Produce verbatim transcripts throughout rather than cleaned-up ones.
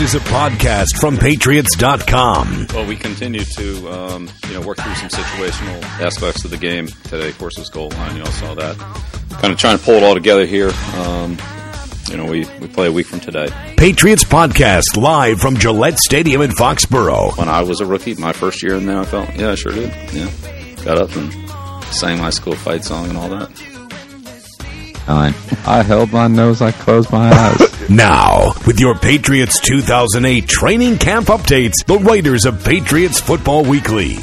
is a podcast from Patriots dot com. Well, we continue to um, you know, work through some situational aspects of the game today. Of course, this goal line, you all saw that. Kind of trying to pull it all together here. Um, you know, we, we play a week from today. Patriots Podcast, live from Gillette Stadium in Foxborough. When I was a rookie, my first year in the N F L, yeah, I sure did. Yeah, got up and sang my school fight song and all that. Fine. I held my nose, I closed my eyes. Now, with your Patriots two thousand eight training camp updates, the writers of Patriots Football Weekly.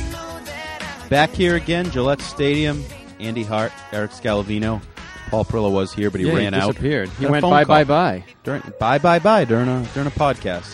Back here again, Gillette Stadium. Andy Hart, Eric Scalavino. Paul Perillo was here, but he yeah, ran he out. disappeared. He Got a went phone bye, call. bye, bye. During, bye, bye, bye during a, during a podcast.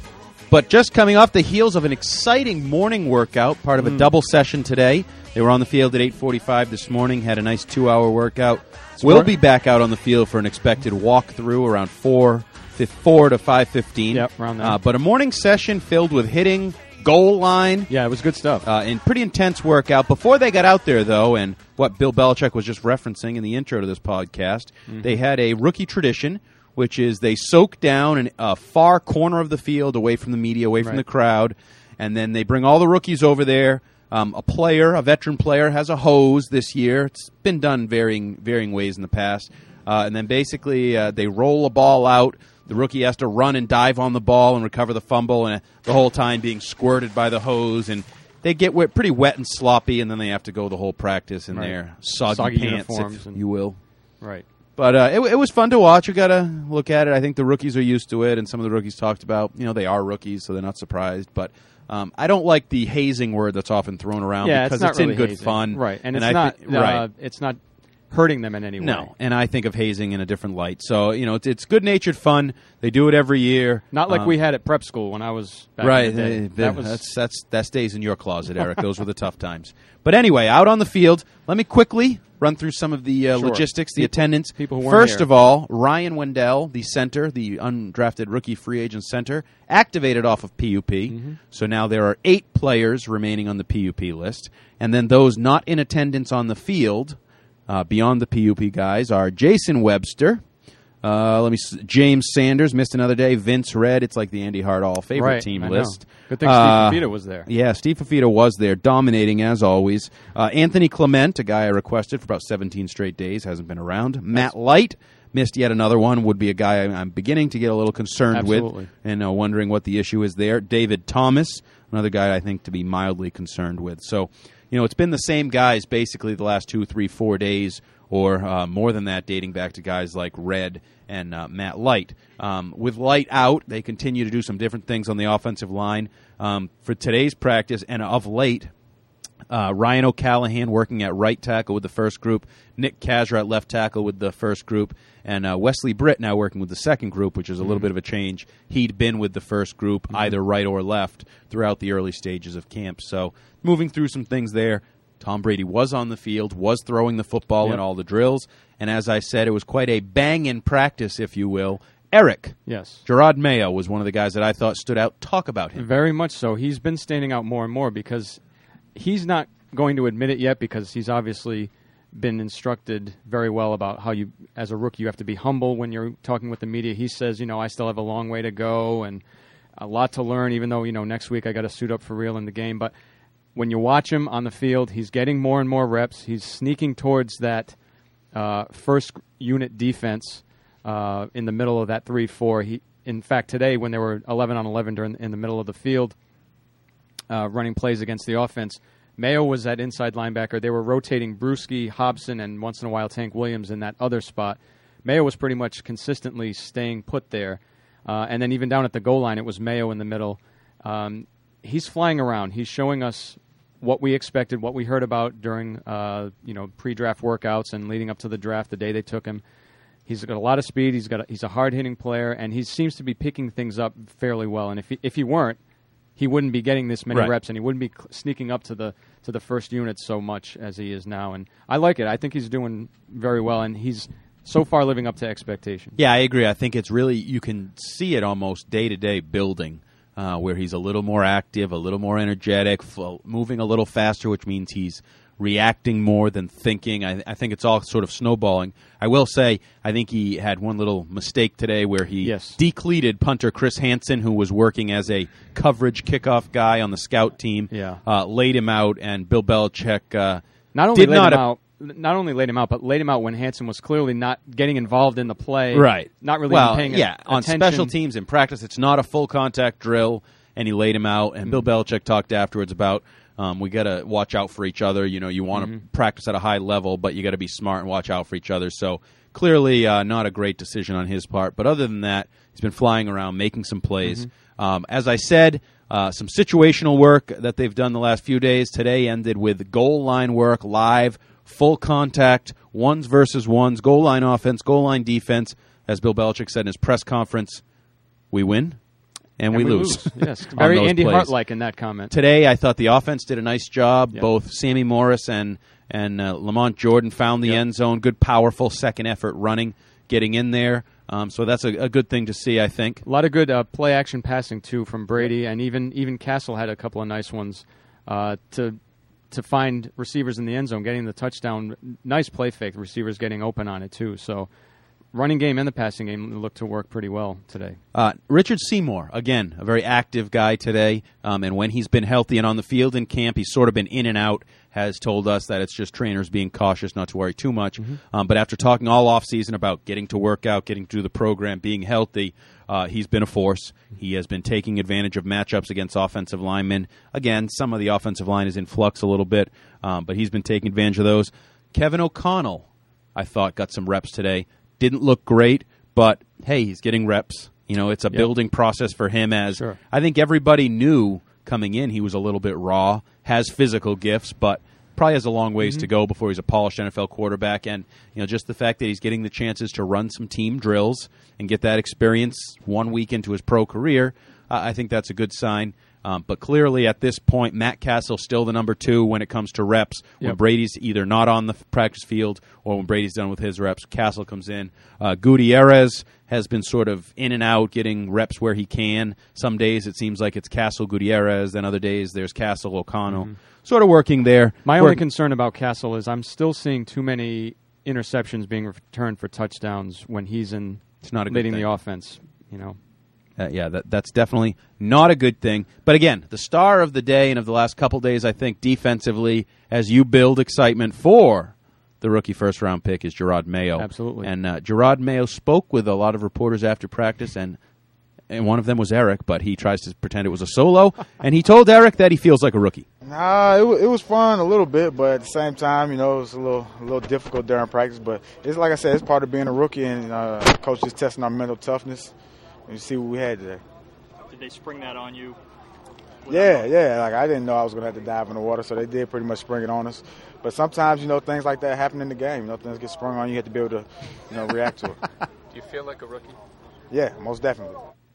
But just coming off the heels of an exciting morning workout, part of a Mm. double session today. They were on the field at eight forty-five this morning, had a nice two-hour workout. We'll be back out on the field for an expected walkthrough around four, four to five fifteen. Yep, around there. Uh, but a morning session filled with hitting, goal line, Yeah, it was good stuff. uh, and pretty intense workout. Before they got out there, though, and what Bill Belichick was just referencing in the intro to this podcast, Mm-hmm. they had a rookie tradition, which is they soak down in a far corner of the field, away from the media, away from Right. the crowd, and then they bring all the rookies over there. Um, a player, a veteran player, has a hose this year. It's been done varying varying ways in the past. Uh, and then basically uh, they roll a ball out. The rookie has to run and dive on the ball and recover the fumble, and the whole time being squirted by the hose. And they get wet, pretty wet and sloppy, and then they have to go the whole practice in Right. their soggy, Soggy pants, uniforms if and- you will. right. But uh, it, it was fun to watch. You got to look at it. I think the rookies are used to it, and some of the rookies talked about, you know, they are rookies, so they're not surprised. But um, I don't like the hazing word that's often thrown around Yeah, because it's, not it's really in good hazing. fun, right? And, it's I not thi- uh, right. it's not hurting them in any way. No, and I think of hazing in a different light. So you know, it's, it's good-natured fun. They do it every year. Not like Um, we had at prep school when I was back right. in the day. uh, That was that's that's that stays in your closet, Eric. Those were the tough times. But anyway, out on the field, let me quickly run through some of the uh, Sure. logistics, the People- attendance. people who weren't First here. of all, Ryan Wendell, the center, the undrafted rookie free agent center, activated off of P U P. Mm-hmm. So now there are eight players remaining on the P U P list, and then those not in attendance on the field, uh, beyond the P U P guys, are Jason Webster. Uh, let me. s- James Sanders missed another day. Vince Red. It's like the Andy Hart All favorite right, team I know. list. Good thing Uh, Steve Fafita was there. Yeah, Steve Fafita was there, dominating as always. Uh, Anthony Clement, a guy I requested for about seventeen straight days, hasn't been around. Matt Light missed yet another one. Would be a guy I'm- I'm beginning to get a little concerned Absolutely. with, and uh, wondering what the issue is there. David Thomas, another guy I think to be mildly concerned with. So, you know, it's been the same guys basically the last two, three, four days, or uh, more than that, dating back to guys like Red and uh, Matt Light. Um, with Light out, they continue to do some different things on the offensive line. Um, for today's practice, and of late, uh, Ryan O'Callahan working at right tackle with the first group, Nick Kazra at left tackle with the first group, and uh, Wesley Britt now working with the second group, which is a little bit of a change. He'd been with the first group, either right or left, throughout the early stages of camp. So moving through some things there. Tom Brady was on the field, was throwing the football Yep. in all the drills, and as I said, it was quite a bang-in practice, if you will. Eric, Yes. Gerard Mayo was one of the guys that I thought stood out. Talk about him. Very much so. He's been standing out more and more because he's not going to admit it yet because he's obviously been instructed very well about how you, as a rookie, you have to be humble when you're talking with the media. He says, you know, I still have a long way to go and a lot to learn, even though, you know, next week I got to suit up for real in the game. But when you watch him on the field, he's getting more and more reps. He's sneaking towards that uh, first unit defense uh, in the middle of that three four. He, in fact, today when they were eleven on eleven during, in the middle of the field uh, running plays against the offense, Mayo was that inside linebacker. They were rotating Brewski, Hobson, and once in a while Tank Williams in that other spot. Mayo was pretty much consistently staying put there. Uh, and then even down at the goal line, it was Mayo in the middle. Um, he's flying around. He's showing us what we expected, what we heard about during uh, you know pre-draft workouts and leading up to the draft, the day they took him. He's got a lot of speed. He's got a, he's a hard-hitting player, and he seems to be picking things up fairly well. And if he, if he weren't, he wouldn't be getting this many Right. reps, and he wouldn't be cl- sneaking up to the to the first unit so much as he is now. And I like it. I think he's doing very well, and he's so far living up to expectation. Yeah, I agree. I think it's really, you can see it almost day to day building. uh, where he's a little more active, a little more energetic, f- moving a little faster, which means he's reacting more than thinking. I, I think it's all sort of snowballing. I will say, I think he had one little mistake today where he yes. decleated punter Chris Hansen, who was working as a coverage kickoff guy on the scout team, yeah. uh, laid him out, and Bill Belichick uh, not only did laid not him a- out. Not only laid him out, but laid him out when Hansen was clearly not getting involved in the play. Right. Not really well, paying yeah, a- on attention. special teams in practice, it's not a full contact drill, and he laid him out. And Bill Belichick talked afterwards about um, we got to watch out for each other. You know, you want to Mm-hmm. practice at a high level, but you got to be smart and watch out for each other. So clearly, uh, not a great decision on his part. But other than that, he's been flying around, making some plays. Mm-hmm. Um, as I said, uh, some situational work that they've done the last few days. Today ended with goal line work live. Full contact, ones versus ones, goal line offense, goal line defense. As Bill Belichick said in his press conference, we win and, And we, we lose. lose. Yes, on very those Andy plays. Hart-like in that comment. Today, I thought the offense did a nice job. Yep. Both Sammy Morris and and uh, Lamont Jordan found the Yep. end zone. Good, powerful second effort running, getting in there. Um, so that's a, a good thing to see, I think. A lot of good uh, play action passing too from Brady, and even even Castle had a couple of nice ones uh, to. to find receivers in the end zone, getting the touchdown. Nice play fake. The receivers getting open on it, too. So running game and the passing game looked to work pretty well today. Uh, Richard Seymour, again, a very active guy today. Um, and when he's been healthy and on the field in camp, he's sort of been in and out, has told us that it's just trainers being cautious, not to worry too much. Mm-hmm. Um, but after talking all offseason about getting to work out, getting to do the program, being healthy, Uh, he's been a force. He has been taking advantage of matchups against offensive linemen. Again, some of the offensive line is in flux a little bit, um, but he's been taking advantage of those. Kevin O'Connell, I thought, got some reps today. Didn't look great, but, hey, he's getting reps. You know, it's a Yep. building process for him as Sure. I think everybody knew coming in he was a little bit raw, has physical gifts, but probably has a long ways Mm-hmm. to go before he's a polished N F L quarterback. And you know, just the fact that he's getting the chances to run some team drills and get that experience one week into his pro career, uh, I think that's a good sign. Um, but clearly at this point, Matt Castle still the number two when it comes to reps. When Yep. Brady's either not on the practice field or when Brady's done with his reps, Castle comes in. Uh, Gutierrez has been sort of in and out, getting reps where he can. Some days it seems like it's Castle Gutierrez, then other days there's Castle O'Connell. Mm-hmm. Sort of working there. My Work- only concern about Castle is I'm still seeing too many interceptions being returned for touchdowns when he's in It's not a good leading thing. the offense. You know, Uh, yeah, that, that's definitely not a good thing. But again, the star of the day and of the last couple days, I think, defensively, as you build excitement for the rookie first-round pick, is Gerard Mayo. Absolutely. And uh, Gerard Mayo spoke with a lot of reporters after practice, and and one of them was Eric, but he tries to pretend it was a solo, and he told Eric that he feels like a rookie. Nah, it, w- it was fun a little bit, but at the same time, you know, it was a little a little difficult during practice. But it's like I said, it's part of being a rookie, and uh, coach just testing our mental toughness. And you see what we had today. Did they spring that on you? Yeah, yeah. Like I didn't know I was gonna have to dive in the water, so they did pretty much spring it on us. But sometimes, you know, things like that happen in the game. You know, things get sprung on you. You have to be able to, you know, react to it. Do you feel like a rookie? Yeah, most definitely.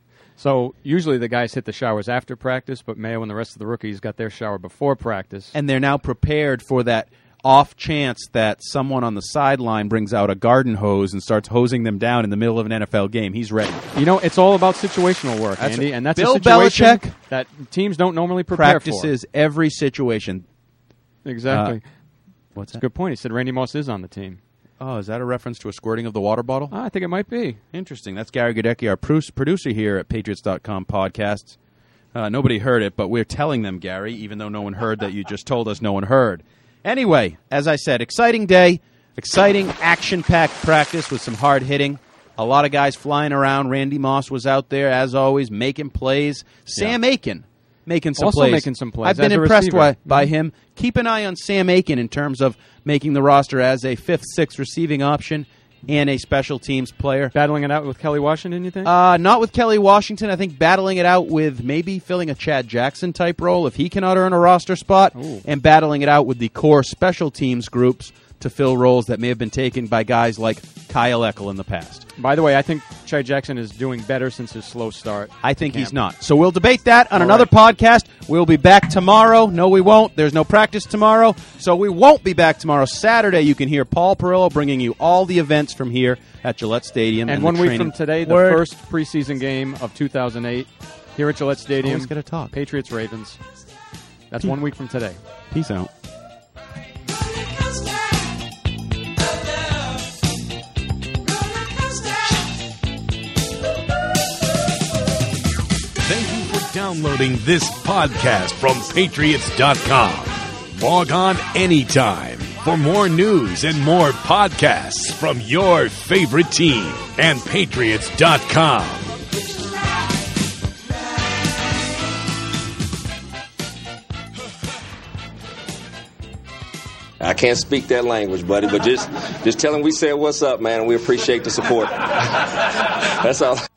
so usually the guys hit the showers after practice, but Mayo and the rest of the rookies got their shower before practice. And they're now prepared for that off chance that someone on the sideline brings out a garden hose and starts hosing them down in the middle of an N F L game. He's ready. You know, it's all about situational work, That's Andy, right. and that's Bill a situation Belichick that teams don't normally prepare Practices every situation. for. Exactly. Uh, What's That's a good point. He said Randy Moss is on the team. Oh, is that a reference to a squirting of the water bottle? Ah, I think it might be. Interesting. That's Gary Godecki, our pru- producer here at Patriots dot com podcasts. Uh, nobody heard it, but we're telling them, Gary, even though no one heard that you just told us no one heard. Anyway, as I said, exciting day, exciting action-packed practice with some hard hitting. A lot of guys flying around. Randy Moss was out there, as always, making plays. Sam Aiken making some Also plays. making some plays I've been as a impressed receiver. by, by him. Keep an eye on Sam Aiken in terms of making the roster as a fifth, sixth receiving option and a special teams player. Battling it out with Kelly Washington, you think? Uh, not with Kelly Washington. I think battling it out with maybe filling a Chad Jackson type role if he cannot earn a roster spot, Ooh. and battling it out with the core special teams groups to fill roles that may have been taken by guys like Kyle Eckel in the past. By the way, I think Chad Jackson is doing better since his slow start. I think to he's camp. not. So we'll debate that on All another right. podcast. We'll be back tomorrow. No, we won't. There's no practice tomorrow, so we won't be back tomorrow. Saturday, you can hear Paul Perillo bringing you all the events from here at Gillette Stadium. And the one week training- from today, the Word. first preseason game of two thousand eight here at Gillette Stadium. Always gotta talk. Patriots Ravens. That's Peace. one week from today. Peace out. Thank you for downloading this podcast from Patriots dot com. Log on anytime for more news and more podcasts from your favorite team and Patriots dot com. I can't speak that language, buddy, but just just tell him we said what's up, man, and we appreciate the support. That's all.